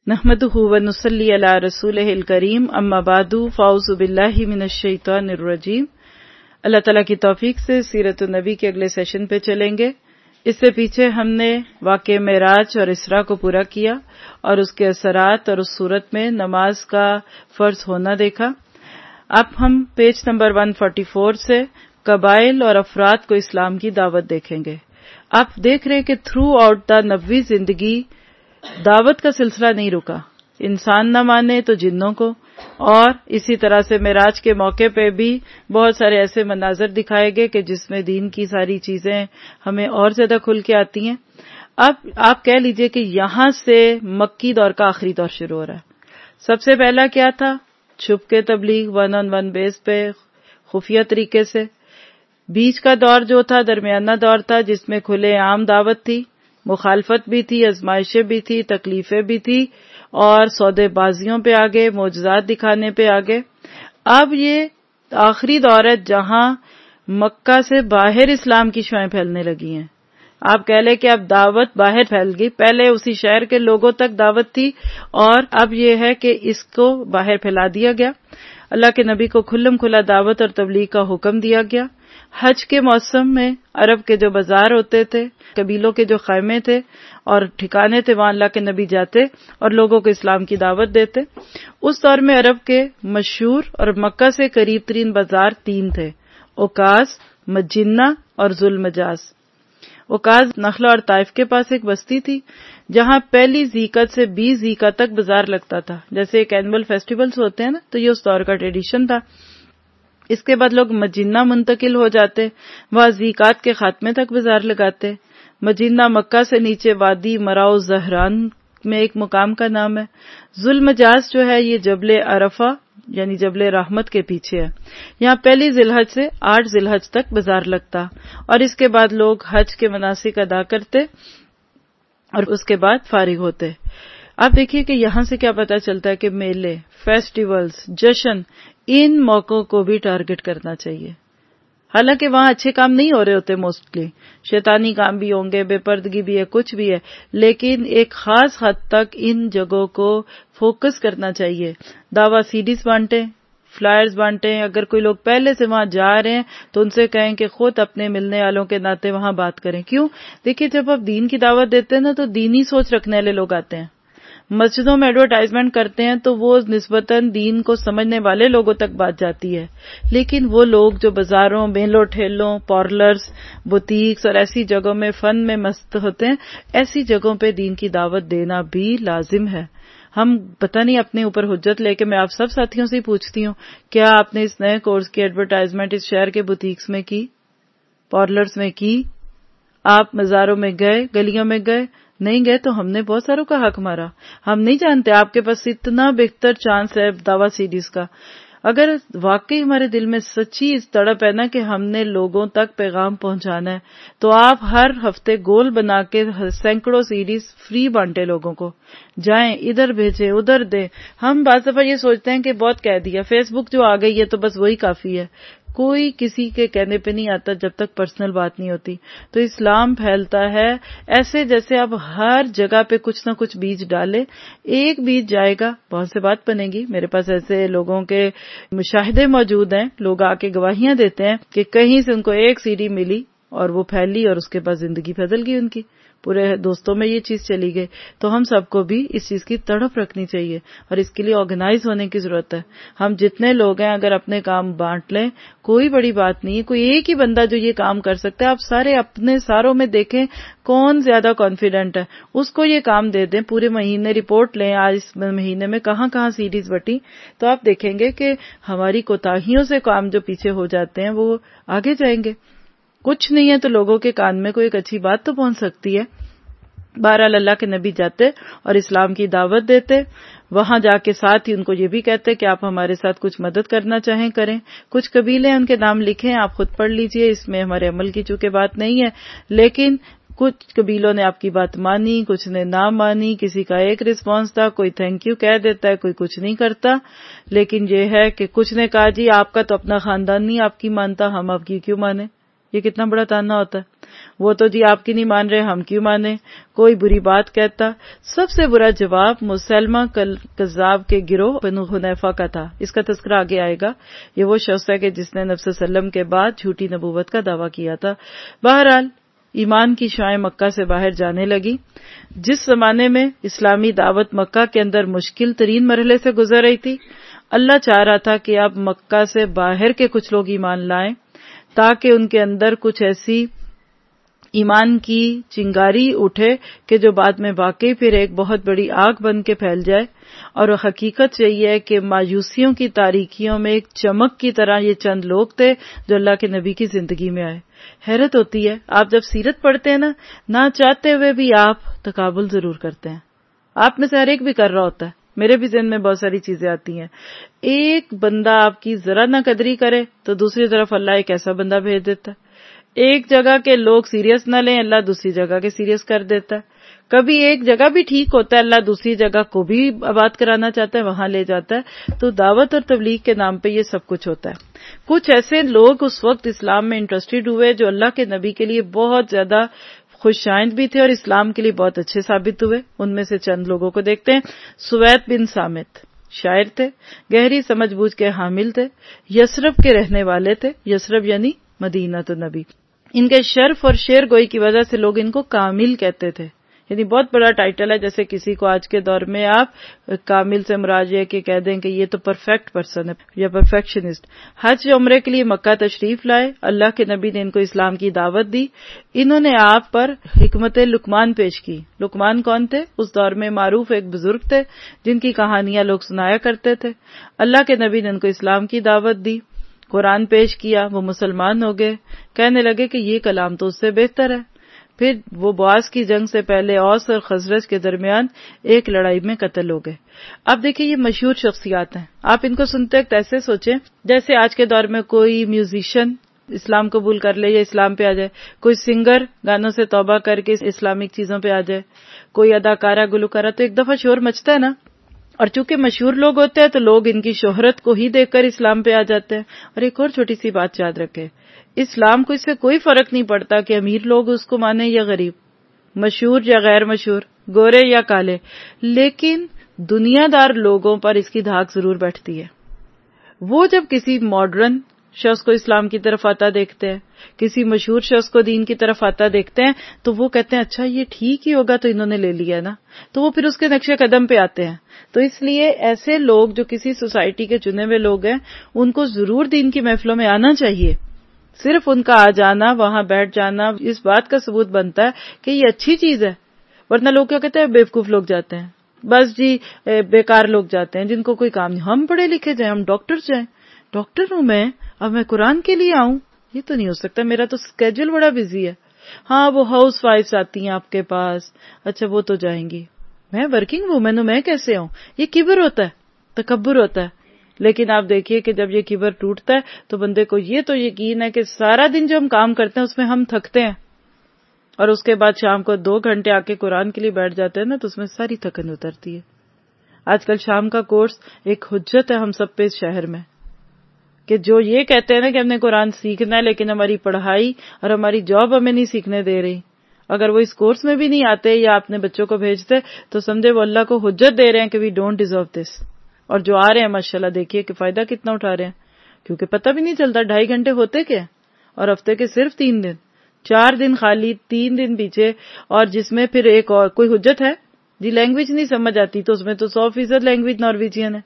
نحمدہ ونصلی علی رسولہ الکریم اما بعد فاعوذ باللہ من الشیطان الرجیم۔ اللہ تعالیٰ کی توفیق سے سیرت النبی کے اگلے سیشن پہ چلیں گے۔ اس سے پیچھے ہم نے واقعہ معراج اور اسراء کو پورا کیا اور اس کے اثرات اور اس صورت میں نماز کا فرض ہونا دیکھا۔ اب ہم پیج نمبر 144 سے قبائل اور افراد کو اسلام کی دعوت دیکھیں گے۔ آپ دیکھ رہے کہ تھرو آؤٹ دا نبوی زندگی دعوت کا سلسلہ نہیں رکا، انسان نہ مانے تو جنوں کو، اور اسی طرح سے معراج کے موقع پہ بھی بہت سارے ایسے مناظر دکھائے گئے کہ جس میں دین کی ساری چیزیں ہمیں اور زیادہ کھل کے آتی ہیں۔ اب آپ کہہ لیجئے کہ یہاں سے مکی دور کا آخری دور شروع ہو رہا ہے۔ سب سے پہلا کیا تھا؟ چھپ کے تبلیغ 1-on-1 بیس پہ خفیہ طریقے سے۔ بیچ کا دور جو تھا درمیانہ دور تھا جس میں کھلے عام دعوت تھی، مخالفت بھی تھی، آزمائشیں بھی تھی، تکلیفیں بھی تھی، اور سودے بازیوں پہ آگے، معجزات دکھانے پہ آگے۔ اب یہ آخری دور ہے جہاں مکہ سے باہر اسلام کی شعائیں پھیلنے لگی ہیں۔ آپ کہہ لیں کہ اب دعوت باہر پھیل گئی، پہلے اسی شہر کے لوگوں تک دعوت تھی اور اب یہ ہے کہ اس کو باہر پھیلا دیا گیا۔ اللہ کے نبی کو کھلم کھلا دعوت اور تبلیغ کا حکم دیا گیا۔ حج کے موسم میں عرب کے جو بازار ہوتے تھے، قبیلوں کے جو خیمے تھے اور ٹھکانے تھے، وہاں اللہ کے نبی جاتے اور لوگوں کو اسلام کی دعوت دیتے۔ اس دور میں عرب کے مشہور اور مکہ سے قریب ترین بازار 3 تھے: اوکاز، مجنہ اور ذوالمجاز۔ اوکاز نخلا اور طائف کے پاس ایک بستی تھی جہاں پہلی ذیقعد سے 20 ذیقعد تک بازار لگتا تھا، جیسے ایک اینول فیسٹیولز ہوتے ہیں نا، تو یہ اس دور کا ٹریڈیشن تھا۔ اس کے بعد لوگ مجنہ منتقل ہو جاتے، وہاں ذیقعد کے خاتمے تک بازار لگاتے۔ مجنہ مکہ سے نیچے وادی مراؤ زہران میں ایک مقام کا نام ہے۔ ذوالمجاز جو ہے یہ جبل عرفہ یعنی جبل رحمت کے پیچھے ہے۔ یہاں پہلی ذی الحج سے 8 ذی الحج تک بازار لگتا اور اس کے بعد لوگ حج کے مناسک ادا کرتے اور اس کے بعد فارغ ہوتے۔ آپ دیکھیے کہ یہاں سے کیا پتہ چلتا ہے کہ میلے، فیسٹیولز، جشن، ان موقعوں کو بھی ٹارگٹ کرنا چاہیے۔ حالانکہ وہاں اچھے کام نہیں ہو رہے ہوتے، موسٹلی شیطانی کام بھی ہوں گے، بے پردگی بھی ہے، کچھ بھی ہے، لیکن ایک خاص حد تک ان جگہوں کو فوکس کرنا چاہیے۔ دعوی سیڈیز بانٹیں، فلائرز بانٹیں۔ اگر کوئی لوگ پہلے سے وہاں جا رہے ہیں تو ان سے کہیں کہ خود اپنے ملنے والوں کے ناطے وہاں بات کریں۔ کیوں؟ دیکھیے جب آپ دین کی دعوت دیتے ہیں نا تو دینی سوچ رکھنے والے لوگ آتے ہیں۔ مسجدوں میں ایڈورٹائزمنٹ کرتے ہیں تو وہ نسبتاً دین کو سمجھنے والے لوگوں تک بات جاتی ہے، لیکن وہ لوگ جو بازاروں، میلوں ٹھیلوں، پارلرز، بوتیکس اور ایسی جگہوں میں فن میں مست ہوتے ہیں، ایسی جگہوں پہ دین کی دعوت دینا بھی لازم ہے۔ ہم پتہ نہیں اپنے اوپر حجت لے کے، میں آپ سب ساتھیوں سے پوچھتی ہوں، کیا آپ نے اس نئے کورس کی ایڈورٹائزمنٹ اس شہر کے بوتیکس میں کی، پارلرز میں کی؟ آپ مزاروں میں گئے، گلیوں میں گئے؟ نہیں گئے تو ہم نے بہت ساروں کا حق مارا۔ ہم نہیں جانتے آپ کے پاس اتنا بہتر چانس ہے دعوی سیڈیز کا۔ اگر واقعی ہمارے دل میں سچی اس تڑپ ہے نا کہ ہم نے لوگوں تک پیغام پہنچانا ہے، تو آپ ہر ہفتے گول بنا کے سینکڑوں سیڈیز فری بانٹے، لوگوں کو جائیں، ادھر بھیجیں، ادھر دیں۔ ہم بعض دفعہ یہ سوچتے ہیں کہ بہت کہہ دیا، فیس بک جو آ گئی ہے تو بس وہی کافی ہے۔ کوئی کسی کے کہنے پہ نہیں آتا جب تک پرسنل بات نہیں ہوتی۔ تو اسلام پھیلتا ہے ایسے جیسے اب ہر جگہ پہ کچھ نہ کچھ بیج ڈالے، ایک بیج جائے گا، بہت سے بات بنے گی۔ میرے پاس ایسے لوگوں کے مشاہدے موجود ہیں، لوگ آ کے گواہیاں دیتے ہیں کہ کہیں سے ان کو ایک سیڑھی ملی اور وہ پھیلی اور اس کے بعد زندگی بدل گئی ان کی، پورے دوستوں میں یہ چیز چلی گئی۔ تو ہم سب کو بھی اس چیز کی تڑپ رکھنی چاہیے اور اس کے لیے آرگنائز ہونے کی ضرورت ہے۔ ہم جتنے لوگ ہیں اگر اپنے کام بانٹ لیں، کوئی بڑی بات نہیں ہے، کوئی ایک ہی بندہ جو یہ کام کر سکتا ہے، آپ سارے اپنے ساروں میں دیکھیں کون زیادہ کانفیڈنٹ ہے، اس کو یہ کام دے دیں، پورے مہینے رپورٹ لیں، آج اس مہینے میں کہاں کہاں سیڈیز بٹی، تو آپ دیکھیں گے کہ ہماری کوتاہیوں سے کام جو پیچھے ہو جاتے ہیں وہ آگے جائیں گے۔ کچھ نہیں ہے تو لوگوں کے کان میں کوئی ایک اچھی بات تو پہنچ سکتی ہے۔ بہرحال اللہ کے نبی جاتے اور اسلام کی دعوت دیتے، وہاں جا کے ساتھ ہی ان کو یہ بھی کہتے کہ آپ ہمارے ساتھ کچھ مدد کرنا چاہیں کریں۔ کچھ قبیلے ان کے نام لکھیں، آپ خود پڑھ لیجئے، اس میں ہمارے عمل کی چونکہ بات نہیں ہے، لیکن کچھ قبیلوں نے آپ کی بات مانی، کچھ نے نہ مانی، کسی کا ایک رسپانس تھا، کوئی تھینک یو کہہ دیتا ہے، کوئی کچھ نہیں کرتا، لیکن یہ ہے کہ کچھ نے کہا جی آپ کا تو اپنا خاندان نہیں آپ کی مانتا، ہم آپ کی کیوں مانیں؟ یہ کتنا بڑا تانا ہوتا ہے. وہ تو جی آپ کی نہیں مان رہے، ہم کیوں مانیں. کوئی بری بات کہتا. سب سے برا جواب مسلمہ کذاب کے گروہ بنو حنیفہ کا تھا. اس کا تذکرہ آگے آئے گا. یہ وہ شخص ہے کہ جس نے نبی صلی اللہ علیہ وسلم کے بعد جھوٹی نبوت کا دعویٰ کیا تھا. بہرحال ایمان کی شعاعیں مکہ سے باہر جانے لگی. جس زمانے میں اسلامی دعوت مکہ کے اندر مشکل ترین مرحلے سے گزر رہی تھی، اللہ چاہ رہا تھا کہ اب مکہ سے باہر کے کچھ لوگ ایمان لائیں تاکہ ان کے اندر کچھ ایسی ایمان کی چنگاری اٹھے کہ جو بعد میں واقعی پھر ایک بہت بڑی آگ بن کے پھیل جائے. اور وہ حقیقت یہی ہے کہ مایوسیوں کی تاریکیوں میں ایک چمک کی طرح یہ چند لوگ تھے جو اللہ کے نبی کی زندگی میں آئے. حیرت ہوتی ہے، آپ جب سیرت پڑھتے ہیں نہ چاہتے ہوئے بھی آپ تقابل ضرور کرتے ہیں. آپ میں سے ہر ایک بھی کر رہا ہوتا ہے. میرے بھی ذہن میں بہت ساری چیزیں آتی ہیں. ایک بندہ آپ کی ذرا نہ قدری کرے تو دوسری طرف اللہ ایک ایسا بندہ بھیج دیتا ہے. ایک جگہ کے لوگ سیریس نہ لیں، اللہ دوسری جگہ کے سیریس کر دیتا ہے. کبھی ایک جگہ بھی ٹھیک ہوتا ہے، اللہ دوسری جگہ کو بھی آباد کرانا چاہتا ہے، وہاں لے جاتا ہے. تو دعوت اور تبلیغ کے نام پہ یہ سب کچھ ہوتا ہے. کچھ ایسے لوگ اس وقت اسلام میں انٹرسٹڈ ہوئے جو اللہ کے نبی کے لیے بہت زیادہ خوش آئند بھی تھے اور اسلام کے لیے بہت اچھے ثابت ہوئے. ان میں سے چند لوگوں کو دیکھتے ہیں. سوید بن صامت شاعر تھے، گہری سمجھ بوجھ کے حامل تھے، یثرب کے رہنے والے تھے. یثرب یعنی مدینہ تو نبی. ان کے شرف اور شعر گوئی کی وجہ سے لوگ ان کو کامل کہتے تھے. یعنی بہت بڑا ٹائٹل ہے. جیسے کسی کو آج کے دور میں آپ کامل سے مراد یہ کہ کہہ دیں کہ یہ تو پرفیکٹ پرسن ہے یا پرفیکشنسٹ. حج عمرے کے لیے مکہ تشریف لائے. اللہ کے نبی نے ان کو اسلام کی دعوت دی. انہوں نے آپ پر حکمت لقمان پیش کی. لقمان کون تھے؟ اس دور میں معروف ایک بزرگ تھے جن کی کہانیاں لوگ سنایا کرتے تھے. اللہ کے نبی نے ان کو اسلام کی دعوت دی، قرآن پیش کیا، وہ مسلمان ہو گئے. کہنے لگے کہ یہ کلام تو اس سے بہتر ہے. پھر وہ بواس کی جنگ سے پہلے اوس اور خزرج کے درمیان ایک لڑائی میں قتل ہو گئے. اب دیکھیں یہ مشہور شخصیات ہیں. آپ ان کو سنتے وقت ایسے سوچیں جیسے آج کے دور میں کوئی میوزیشین اسلام قبول کر لے یا اسلام پہ آ جائے، کوئی سنگر گانوں سے توبہ کر کے اسلامک چیزوں پہ آ جائے، کوئی اداکارہ گلوکارہ، تو ایک دفعہ شور مچتا ہے نا. اور چونکہ مشہور لوگ ہوتے ہیں تو لوگ ان کی شہرت کو ہی دیکھ کر اسلام پہ آ جاتے ہیں. اور ایک اور چھوٹی سی بات یاد رکھے، اسلام کو اس سے کوئی فرق نہیں پڑتا کہ امیر لوگ اس کو مانیں یا غریب، مشہور یا غیر مشہور، گورے یا کالے، لیکن دنیا دار لوگوں پر اس کی دھاک ضرور بیٹھتی ہے. وہ جب کسی ماڈرن شخص کو اسلام کی طرف آتا دیکھتے ہیں، کسی مشہور شخص کو دین کی طرف آتا دیکھتے ہیں تو وہ کہتے ہیں اچھا یہ ٹھیک ہی ہوگا تو انہوں نے لے لیا نا، تو وہ پھر اس کے نقش قدم پہ آتے ہیں. تو اس لیے ایسے لوگ جو کسی سوسائٹی کے چنے ہوئے لوگ ہیں ان کو ضرور دین کی محفلوں میں آنا چاہیے. صرف ان کا آ جانا، وہاں بیٹھ جانا اس بات کا ثبوت بنتا ہے کہ یہ اچھی چیز ہے. ورنہ لوگ کیا کہتے ہیں، بیوقوف لوگ جاتے ہیں، بس جی بیکار لوگ جاتے ہیں جن کو کوئی کام نہیں. ہم پڑھے لکھے جائیں، ہم ڈاکٹر جائیں. ڈاکٹر ہوں میں، اب میں قرآن کے لیے آؤں؟ یہ تو نہیں ہو سکتا، میرا تو اسکیجول بڑا بزی ہے. ہاں وہ ہاؤس وائفز آتی ہیں آپ کے پاس، اچھا وہ تو جائیں گی. میں ورکنگ وومن ہوں، میں کیسے آؤں؟ یہ کبر ہوتا ہے، تکبر ہوتا ہے. لیکن آپ دیکھیے کہ جب یہ کبر ٹوٹتا ہے تو بندے کو یہ تو یقین ہے کہ سارا دن جو ہم کام کرتے ہیں اس میں ہم تھکتے ہیں، اور اس کے بعد شام کو 2 گھنٹے آ کے قرآن کے لیے بیٹھ جاتے ہیں نا تو اس میں ساری تھکن اترتی ہے. آج کل شام کا کورس ایک حجت ہے ہم سب پہ اس شہر میں، کہ جو یہ کہتے ہیں نا کہ ہم نے قرآن سیکھنا ہے لیکن ہماری پڑھائی اور ہماری جاب ہمیں نہیں سیکھنے دے رہی. اگر وہ اس کورس میں بھی نہیں آتے یا اپنے بچوں کو بھیجتے تو سمجھے وہ اللہ کو حجت دے رہے ہیں کہ وی ڈونٹ ڈیزرو دس. اور جو آ رہے ہیں ماشاءاللہ دیکھیے کہ فائدہ کتنا اٹھا رہے ہیں، کیونکہ پتہ بھی نہیں چلتا 2.5 گھنٹے ہوتے کیا، اور ہفتے کے صرف 3 دن، 4 دن خالی، 3 دن پیچھے. اور جس میں پھر ایک اور کوئی حجت ہے جی لینگویج نہیں سمجھ آتی تو اس میں تو 100% لینگویج نارویجین ہے،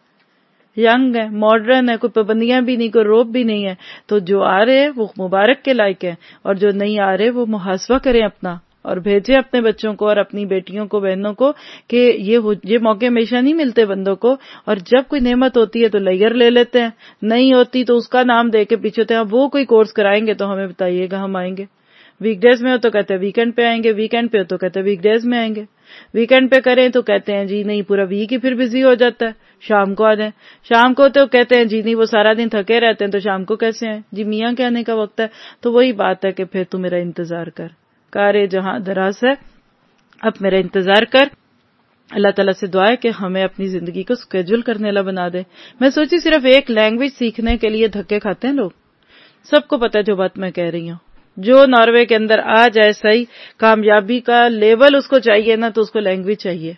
ینگ ہے، ماڈرن ہے، کوئی پابندیاں بھی نہیں، کوئی روب بھی نہیں ہے. تو جو آ رہے ہیں وہ مبارک کے لائق ہیں، اور جو نہیں آ رہے وہ محاسبہ کریں اپنا اور بھیجیں اپنے بچوں کو اور اپنی بیٹیوں کو، بہنوں کو، کہ یہ موقع ہمیشہ نہیں ملتے بندوں کو. اور جب کوئی نعمت ہوتی ہے تو لیگر لے لیتے ہیں، نہیں ہوتی تو اس کا نام دے کے پیچھے ہوتے ہیں. وہ کوئی کورس کرائیں گے تو ہمیں بتائیے گا، ہم آئیں گے. ویک ڈیز میں ہو تو کہتے ہیں ویکینڈ پہ آئیں گے، ویکینڈ پہ ہو تو کہتے ہیں ویک ڈیز میں آئیں گے. ویکینڈ پہ کریں تو کہتے ہیں جی نہیں پورا ویک ہی پھر بزی ہو جاتا ہے، شام کو آ جائیں. شام کو تو کہتے ہیں جی نہیں وہ سارا دن تھکے رہتے ہیں تو شام کو کیسے آئیں جی، میاں کے آنے کا وقت ہے. تو وہی بات ہے کہ پھر تو میرا انتظار کر، کارے جہاں دراز ہے، اب میرا انتظار کر. اللہ تعالیٰ سے دعا ہے کہ ہمیں اپنی زندگی کو اسکیجول کرنے والا بنا دے. میں سوچی صرف ایک لینگویج سیکھنے کے لیے دھکے کھاتے ہیں لوگ. سب کو پتا ہے جو بات میں کہہ رہی ہوں، جو ناروے کے اندر آ جائے صحیح، کامیابی کا لیول اس کو چاہیے نا تو اس کو لینگویج چاہیے،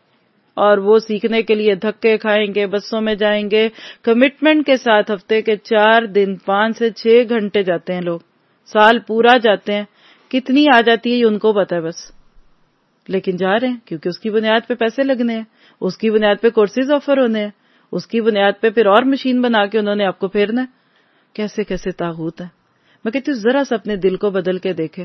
اور وہ سیکھنے کے لیے دھکے کھائیں گے، بسوں میں جائیں گے، کمٹمنٹ کے ساتھ ہفتے کے 4 دن 5 سے 6 گھنٹے جاتے ہیں لوگ، سال پورا جاتے ہیں، کتنی آ جاتی ہے یہ ان کو پتا ہے بس، لیکن جا رہے ہیں کیونکہ اس کی بنیاد پہ پیسے لگنے ہیں، اس کی بنیاد پہ کورسز آفر ہونے ہیں، اس کی بنیاد پہ پھر اور مشین بنا کے انہوں نے آپ کو پھیرنا ہے. کیسے کیسے طاغوت ہے. میں کہتی ہوں ذرا سا اپنے دل کو بدل کے دیکھیں،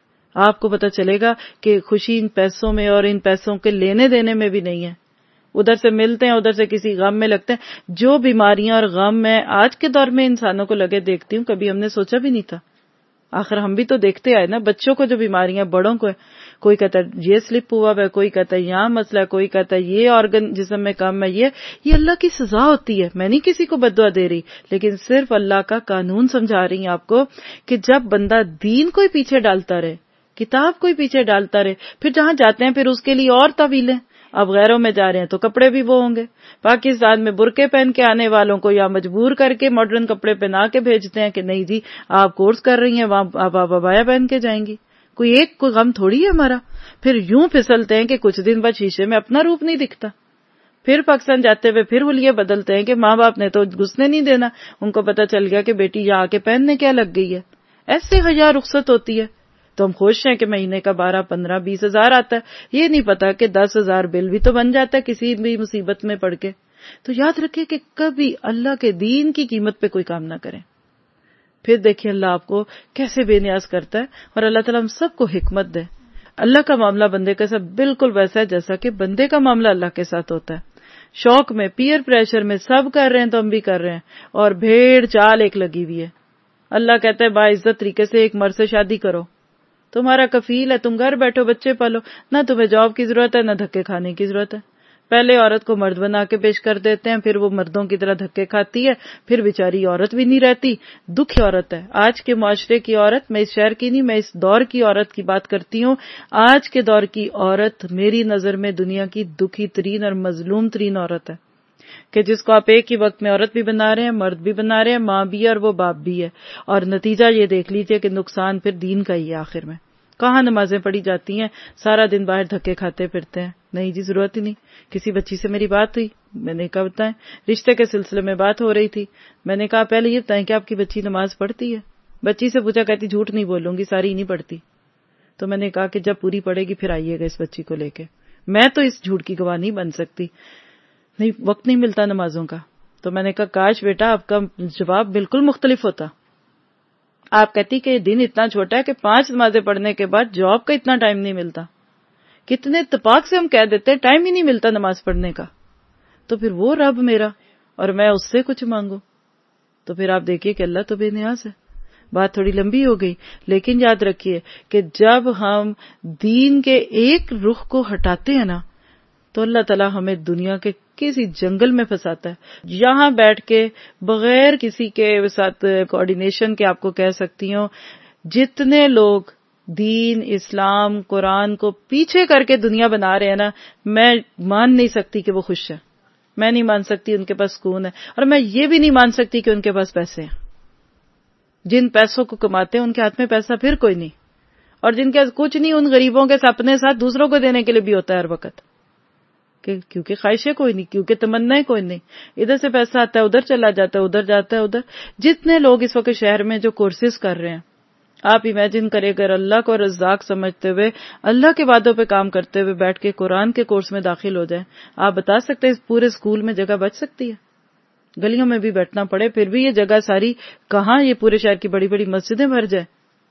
آپ کو پتا چلے گا کہ خوشی ان پیسوں میں اور ان پیسوں کے لینے دینے میں بھی نہیں ہے. ادھر سے ملتے ہیں، ادھر سے کسی غم میں لگتے ہیں. جو بیماریاں اور غم میں آج کے دور میں انسانوں کو لگے دیکھتی ہوں، کبھی ہم نے سوچا بھی نہیں تھا. آخر ہم بھی تو دیکھتے آئے نا، بچوں کو جو بیماریاں، بڑوں کو، کوئی کہتا ہے یہ سلپ ہوا ہے، کوئی کہتا ہے یہاں مسئلہ ہے، کوئی کہتا ہے یہ آرگن جسم میں کم ہے. یہ اللہ کی سزا ہوتی ہے. میں نہیں کسی کو بد دعا دے رہی، لیکن صرف اللہ کا قانون سمجھا رہی ہوں آپ کو کہ جب بندہ دین کو ہی پیچھے ڈالتا رہے، کتاب کو ہی پیچھے ڈالتا رہے، پھر جہاں جاتے ہیں پھر اس کے لیے اور طویلیں. اب غیروں میں جا رہے ہیں تو کپڑے بھی وہ ہوں گے. پاکستان میں برقعے پہن کے آنے والوں کو یا مجبور کر کے ماڈرن کپڑے پہنا کے بھیجتے ہیں کہ نہیں جی آپ کورس کر رہی ہیں، وہاں آپ ابایا پہن کے جائیں گی. کوئی غم تھوڑی ہے ہمارا. پھر یوں پھسلتے ہیں کہ کچھ دن بعد شیشے میں اپنا روپ نہیں دکھتا. پھر پاکستان جاتے ہوئے پھر حلیے بدلتے ہیں کہ ماں باپ نے تو گھسنے نہیں دینا، ان کو پتا چل گیا کہ بیٹی یہاں آ کے پہننے کیا لگ گئی ہے. ایسے حیا رخصت ہوتی ہے. تو ہم خوش ہیں کہ مہینے کا 12, 15, 20 ہزار آتا ہے. یہ نہیں پتا کہ 10,000 بل بھی تو بن جاتا ہے کسی بھی مصیبت میں پڑ کے. تو یاد رکھیں کہ کبھی اللہ کے دین کی قیمت پہ کوئی کام نہ کریں. پھر دیکھیں اللہ آپ کو کیسے بے نیاز کرتا ہے. اور اللہ تعالیٰ ہم سب کو حکمت دے. اللہ کا معاملہ بندے کے ساتھ بالکل ویسا ہے جیسا کہ بندے کا معاملہ اللہ کے ساتھ ہوتا ہے. شوق میں، پیئر پریشر میں سب کر رہے ہیں تو ہم بھی کر رہے ہیں، اور بھیڑ چال ایک لگی ہوئی ہے. اللہ کہتا ہے باعزت طریقے سے ایک مرد سے شادی کرو، تمہارا کفیل ہے، تم گھر بیٹھو بچے پالو، نہ تمہیں جاب کی ضرورت ہے نہ دھکے کھانے کی ضرورت ہے. پہلے عورت کو مرد بنا کے پیش کر دیتے ہیں، پھر وہ مردوں کی طرح دھکے کھاتی ہے، پھر بیچاری عورت بھی نہیں رہتی. دکھی عورت ہے آج کے معاشرے کی عورت. میں اس شہر کی نہیں، میں اس دور کی عورت کی بات کرتی ہوں. آج کے دور کی عورت میری نظر میں دنیا کی دکھی ترین اور مظلوم ترین عورت ہے، کہ جس کو آپ ایک ہی وقت میں عورت بھی بنا رہے ہیں، مرد بھی بنا رہے ہیں، ماں بھی ہے اور وہ باپ بھی ہے. اور نتیجہ یہ دیکھ لیجئے کہ نقصان پھر دین کا ہی ہے. آخر میں کہاں نمازیں پڑھی جاتی ہیں، سارا دن باہر دھکے کھاتے پھرتے ہیں. نہیں جی ضرورت ہی نہیں. کسی بچی سے میری بات ہوئی، میں نے کہا بتائیں، رشتے کے سلسلے میں بات ہو رہی تھی. میں نے کہا پہلے یہ بتائیں کہ آپ کی بچی نماز پڑھتی ہے؟ بچی سے پوچھا، کہتی جھوٹ نہیں بولوں گی، ساری نہیں پڑھتی. تو میں نے کہا کہ جب پوری پڑھے گی پھر آئیے گا اس بچی کو لے کے. میں تو اس جھوٹ کی گواہ نہیں بن سکتی، نہیں وقت نہیں ملتا نمازوں کا. تو میں نے کہا کاش بیٹا آپ کا جواب بالکل مختلف ہوتا. آپ کہتی کہ یہ دن اتنا چھوٹا ہے کہ 5 نمازیں پڑھنے کے بعد جاب کا اتنا ٹائم نہیں ملتا. کتنے اتفاق سے ہم کہہ دیتے ہیں ٹائم ہی نہیں ملتا نماز پڑھنے کا. تو پھر وہ رب میرا اور میں اس سے کچھ مانگوں، تو پھر آپ دیکھیے کہ اللہ تو بے نیاز ہے. بات تھوڑی لمبی ہو گئی، لیکن یاد رکھیے کہ جب ہم دین کے ایک رخ کو ہٹاتے ہیں نا تو اللہ تعالیٰ ہمیں دنیا کے کسی جنگل میں پھنساتا ہے. یہاں بیٹھ کے بغیر کسی کے ساتھ کوآرڈینیشن کے آپ کو کہہ سکتی ہوں، جتنے لوگ دین، اسلام، قرآن کو پیچھے کر کے دنیا بنا رہے ہیں نا، میں مان نہیں سکتی کہ وہ خوش ہیں. میں نہیں مان سکتی ان کے پاس سکون ہے، اور میں یہ بھی نہیں مان سکتی کہ ان کے پاس پیسے ہیں. جن پیسوں کو کماتے ہیں ان کے ہاتھ میں پیسہ پھر کوئی نہیں، اور جن کے کچھ نہیں ان غریبوں کے اپنے ساتھ دوسروں کو دینے کے لیے بھی ہوتا ہے ہر وقت، کیونکہ خواہشیں کوئی نہیں، کیونکہ تمنائیں کوئی نہیں. ادھر سے پیسہ آتا ہے ادھر چلا جاتا ہے، ادھر جاتا ہے ادھر. جتنے لوگ اس وقت شہر میں جو کورسز کر رہے ہیں، آپ امیجن کریں اگر اللہ کو رزاق سمجھتے ہوئے، اللہ کے وعدوں پہ کام کرتے ہوئے بیٹھ کے قرآن کے کورس میں داخل ہو جائیں، آپ بتا سکتے ہیں اس پورے اسکول میں جگہ بچ سکتی ہے؟ گلیوں میں بھی بیٹھنا پڑے پھر بھی یہ جگہ ساری کہاں یہ پورے شہر کی بڑی بڑی مسجدیں بھر جائیں.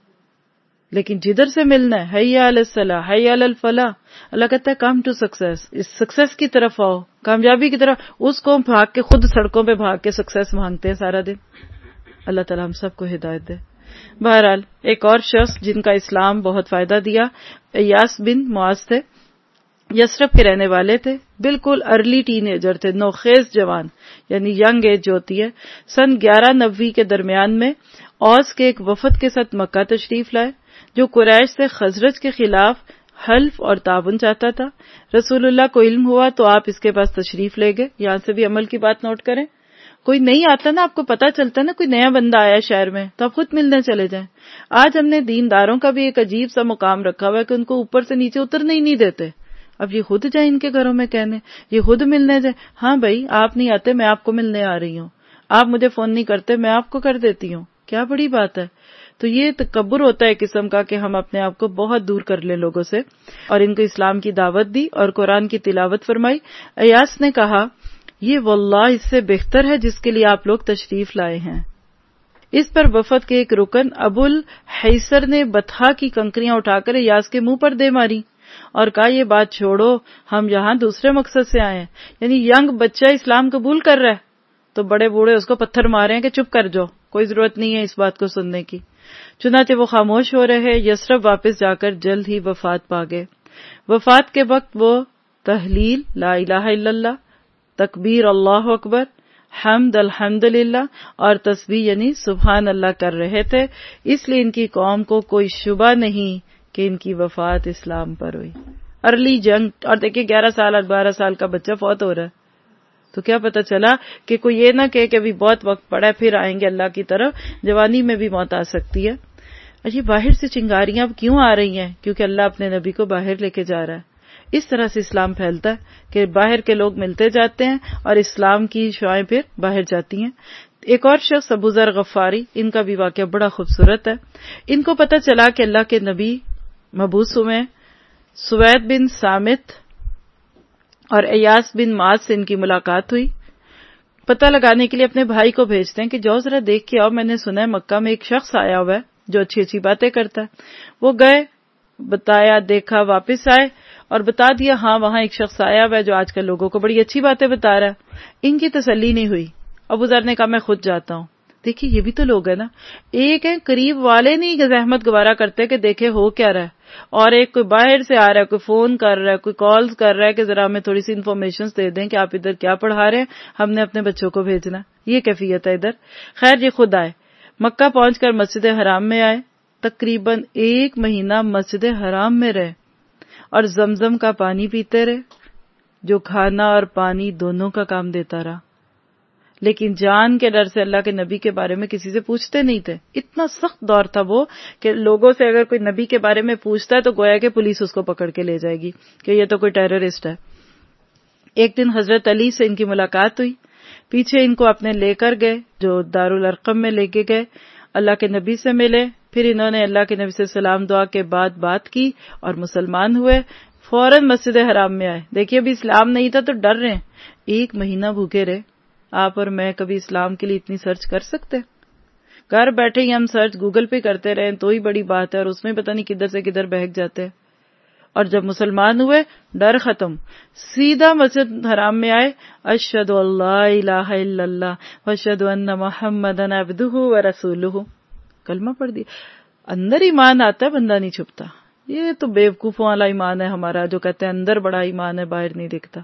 لیکن جدھر سے ملنا ہے حی علی الصلاح، حی علی الفلاح، اللہ کہتا ہے کم ٹو سکسیس، اس سکسیس کی طرف آؤ، کامیابی کی طرف. اس کو بھاگ کے خود سڑکوں پہ بھاگ کے سکسیس مانگتے ہیں سارا دن. اللہ تعالیٰ ہم سب کو ہدایت دے. بہرحال ایک اور شخص جن کا اسلام بہت فائدہ دیا، ایاس بن معاذ تھے، یثرب کے رہنے والے تھے، بالکل ارلی ٹین ایجر تھے، نوخیز جوان، یعنی ینگ ایج جو ہوتی ہے. سن 1190 کے درمیان میں اوس کے ایک وفد کے ساتھ مکہ تشریف لائے جو قریش سے خزرج کے خلاف حلف اور تعاون چاہتا تھا. رسول اللہ کو علم ہوا تو آپ اس کے پاس تشریف لے گئے. یہاں سے بھی عمل کی بات نوٹ کریں. کوئی نہیں آتا نا، آپ کو پتا چلتا نا کوئی نیا بندہ آیا شہر میں تو آپ خود ملنے چلے جائیں. آج ہم نے دینداروں کا بھی ایک عجیب سا مقام رکھا ہوا ہے کہ ان کو اوپر سے نیچے اترنے ہی نہیں دیتے. اب یہ خود جائیں ان کے گھروں میں کہنے، یہ خود ملنے جائیں. ہاں بھائی آپ نہیں آتے، میں آپ کو ملنے آ رہی ہوں. آپ مجھے فون نہیں کرتے، میں آپ کو کر دیتی ہوں. کیا بڑی بات ہے. تو یہ تکبر ہوتا ہے قسم کا کہ ہم اپنے آپ کو بہت دور کر لیں لوگوں سے. اور ان کو اسلام کی دعوت دی اور قرآن کی تلاوت فرمائی. ایاس نے کہا یہ واللہ اس سے بہتر ہے جس کے لیے آپ لوگ تشریف لائے ہیں. اس پر وفد کے ایک رکن ابو الحیسر نے بطحا کی کنکریاں اٹھا کر ایاس کے منہ پر دے ماری اور کہا یہ بات چھوڑو، ہم یہاں دوسرے مقصد سے آئے ہیں. یعنی ینگ بچہ اسلام قبول کر رہا ہے تو بڑے بوڑھے اس کو پتھر مارے ہیں کہ چپ کر جاؤ، کوئی ضرورت نہیں ہے اس بات کو سننے کی. چنانچہ وہ خاموش ہو رہے. یثرب واپس جا کر جلد ہی وفات پا گئے. وفات کے وقت وہ تحلیل لا الہ الا اللہ، تکبیر اللہ اکبر، حمد الحمدللہ اور تسبیح یعنی سبحان اللہ کر رہے تھے. اس لیے ان کی قوم کو کوئی شبہ نہیں کہ ان کی وفات اسلام پر ہوئی. ارلی جنگ، اور دیکھیں 11 سال اور 12 سال کا بچہ فوت ہو رہا ہے. تو کیا پتا چلا کہ کوئی یہ نہ کہے کہ ابھی بہت وقت پڑا ہے پھر آئیں گے اللہ کی طرف. جوانی میں بھی موت آ سکتی ہے. یہ باہر سے چنگاریاں اب کیوں آ رہی ہیں؟ کیونکہ اللہ اپنے نبی کو باہر لے کے جا رہا ہے. اس طرح سے اسلام پھیلتا ہے کہ باہر کے لوگ ملتے جاتے ہیں اور اسلام کی شعائیں پھر باہر جاتی ہیں. ایک اور شخص ابو ذر غفاری، ان کا بھی واقعہ بڑا خوبصورت ہے. ان کو پتہ چلا کہ اللہ کے نبی مبعوث ہوئے. سوید بن سامت اور ایاس بن معاذ سے ان کی ملاقات ہوئی. پتہ لگانے کے لیے اپنے بھائی کو بھیجتے ہیں کہ جاؤ ذرا دیکھ کے آؤ، میں نے سنا ہے مکہ میں ایک شخص آیا ہوا ہے جو اچھی اچھی باتیں کرتا ہے. وہ گئے، بتایا، دیکھا، واپس آئے اور بتا دیا ہاں وہاں ایک شخص آیا ہوا ہے جو آج کل لوگوں کو بڑی اچھی باتیں بتا رہا ہے. ان کی تسلی نہیں ہوئی. ابو ذر نے کہا میں خود جاتا ہوں. دیکھیے یہ بھی تو لوگ ہیں نا، ایک ہے قریب والے نہیں زحمت گوارا کرتے کہ دیکھے ہو کیا رہا ہے، اور ایک کوئی باہر سے آ رہا ہے، کوئی فون کر رہا ہے، کوئی کالز کر رہا ہے کہ ذرا ہمیں تھوڑی سی انفارمیشن دے دیں کہ آپ ادھر کیا پڑھا رہے ہیں، ہم نے اپنے بچوں کو بھیجنا. یہ کیفیت ہے ادھر. خیر یہ خود آئے، مکہ پہنچ کر مسجد حرام میں آئے. تقریباً 1 مہینہ مسجد حرام میں رہے اور زمزم کا پانی پیتے رہے جو کھانا اور پانی دونوں کا کام دیتا رہا. لیکن جان کے ڈر سے اللہ کے نبی کے بارے میں کسی سے پوچھتے نہیں تھے. اتنا سخت دور تھا وہ کہ لوگوں سے اگر کوئی نبی کے بارے میں پوچھتا ہے تو گویا کہ پولیس اس کو پکڑ کے لے جائے گی کہ یہ تو کوئی ٹیررسٹ ہے. ایک دن حضرت علی سے ان کی ملاقات ہوئی. پیچھے ان کو اپنے لے کر گئے جو دارالارقم میں لے کے گئے. اللہ کے نبی سے ملے. پھر انہوں نے اللہ کے نبی سے سلام دعا کے بعد بات کی اور مسلمان ہوئے. فوراً مسجد حرام میں آئے. دیکھیے ابھی اسلام نہیں تھا تو ڈر رہے ہیں. 1 مہینہ بھوکے رہے. آپ اور میں کبھی اسلام کے لیے اتنی سرچ کر سکتے؟ گھر بیٹھے ہی ہم سرچ گوگل پہ کرتے رہے تو ہی بڑی بات ہے، اور اس میں پتہ نہیں کدھر سے کدھر بہک جاتے ہیں. اور جب مسلمان ہوئے ڈر ختم. سیدھا مسجد حرام میں آئے. اشہد ان لا الہ الا اللہ واشہد ان محمدا عبدہ ورسولہ. کلمہ پڑھ دیا. اندر ایمان آتا ہے، بندہ نہیں چھپتا. یہ تو بیوقوفوں والا ایمان ہے ہمارا جو کہتے ہیں اندر بڑا ایمان ہے باہر نہیں دکھتا.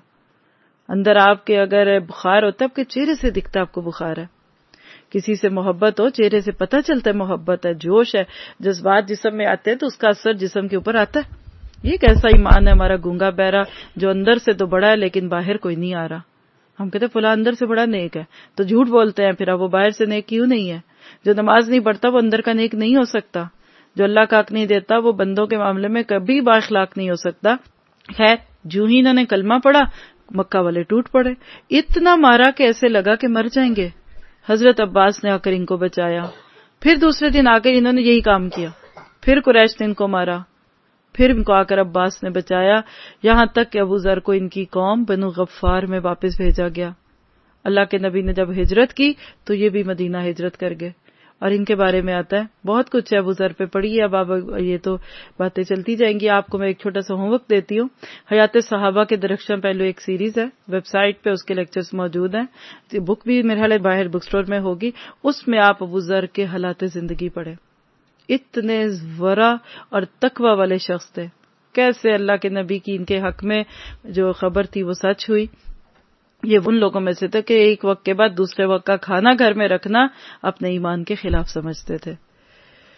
اندر آپ کے اگر بخار ہوتا ہے آپ کے چہرے سے دکھتا ہے آپ کو بخار ہے. کسی سے محبت ہو چہرے سے پتہ چلتا ہے محبت ہے، جوش ہے، جذبات جسم میں آتے ہیں تو اس کا اثر جسم کے اوپر آتا ہے. یہ کیسا ایمان ہے ہمارا گونگا بہرا جو اندر سے تو بڑا ہے لیکن باہر کوئی نہیں آ رہا. ہم کہتے ہیں فلاں اندر سے بڑا نیک ہے تو جھوٹ بولتے ہیں. پھر اب وہ باہر سے نیک کیوں نہیں ہے؟ جو نماز نہیں پڑھتا وہ اندر کا نیک نہیں ہو سکتا. جو اللہ کا حق نہیں دیتا وہ بندوں کے معاملے میں کبھی با اخلاق نہیں ہو سکتا. خیر جو ہی انہوں نے کلمہ پڑھا مکہ والے ٹوٹ پڑے. اتنا مارا کہ ایسے لگا کہ مر جائیں گے. حضرت عباس نے آ کر ان کو بچایا. پھر دوسرے دن آ کر انہوں نے یہی کام کیا. پھر قریش نے ان کو مارا. پھر ان کو آ کر عباس نے بچایا. یہاں تک کہ ابو ذر کو ان کی قوم بنو غفار میں واپس بھیجا گیا. اللہ کے نبی نے جب ہجرت کی تو یہ بھی مدینہ ہجرت کر گئے. اور ان کے بارے میں آتا ہے بہت کچھ ہے. ابو ذر پہ پڑھیے. اب آپ یہ تو باتیں چلتی جائیں گی. آپ کو میں ایک چھوٹا سا ہوم ورک دیتی ہوں. حیات صحابہ کے درخشاں پہلو ایک سیریز ہے، ویب سائٹ پہ اس کے لیکچرز موجود ہیں. بک بھی میرے خیال باہر بک سٹور میں ہوگی. اس میں آپ ابو ذر کے حالات زندگی پڑھیں. اتنے ورع اور تقوی والے شخص تھے. کیسے اللہ کے نبی کی ان کے حق میں جو خبر تھی وہ سچ ہوئی. یہ ان لوگوں میں سے تھے کہ ایک وقت کے بعد دوسرے وقت کا کھانا گھر میں رکھنا اپنے ایمان کے خلاف سمجھتے تھے.